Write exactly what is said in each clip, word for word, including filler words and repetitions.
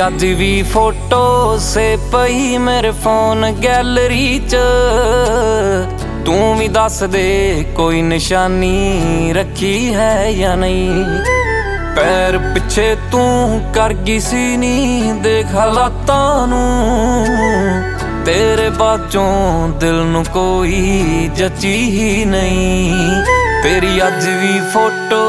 अज भी फोटो से पई मेरे फोन गैलरी च। तू भी दस दे कोई निशानी रखी है या नहीं। पैर पिछे तू कर गई सी नी देख हालातां नूं। तेरे बाचों दिल नूं कोई जची ही नहीं। तेरी अज भी फोटो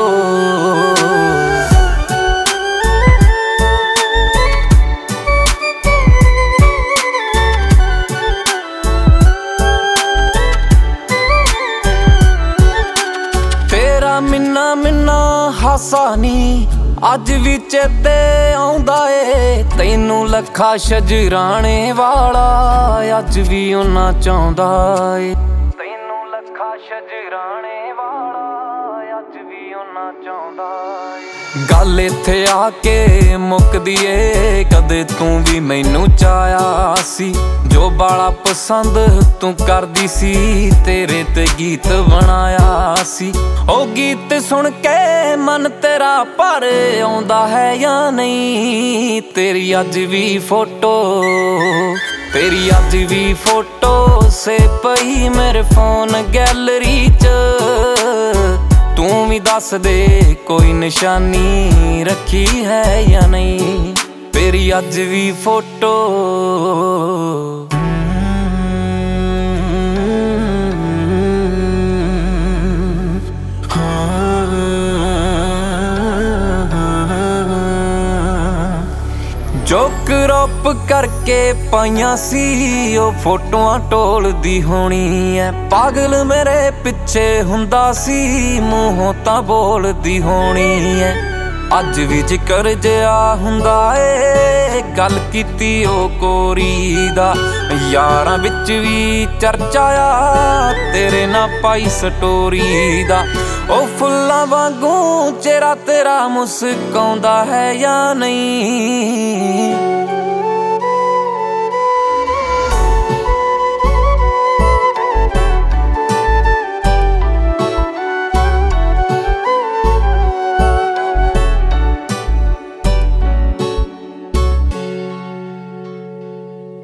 मिन्ना मिन्ना हासा नी अज भी चेते आउंदा ए। तैनू लखा शजराने वाला अज भी उन्ना चाहुंदा ए। तैनू लखा शजराने वाला अज भी उन्ना चाहुंदा ए। गल इत्थे आके मुकदी ए कदे तू भी मैनू चाया सी। जो बाला पसंद तू करदी सी तेरे ते गीत बनाया सी। ओ गीत सुन के मन तेरा भर आउंदा है या नहीं। तेरी अज भी फोटो तेरी अज भी फोटो से पई मेरे फोन गैलरी च। तू भी दस दे कोई निशानी रखी है या नहीं। तेरी अज भी फोटो जो क्रॉप करके पाइया सी ओ फोटोआं टोलदी होनी है। पागल मेरे पिछे हुंदा सी मूहों तां बोलदी होनी है। अज भी जिक्र जिहा हुंदा ए गल कीती ओ कोरी दा। यारां विच भी चर्चा आ तेरे ना पाई स्टोरी दा। ओ फुल्लां वांगू चेहरा तेरा मुस्काउंदा है या नहीं।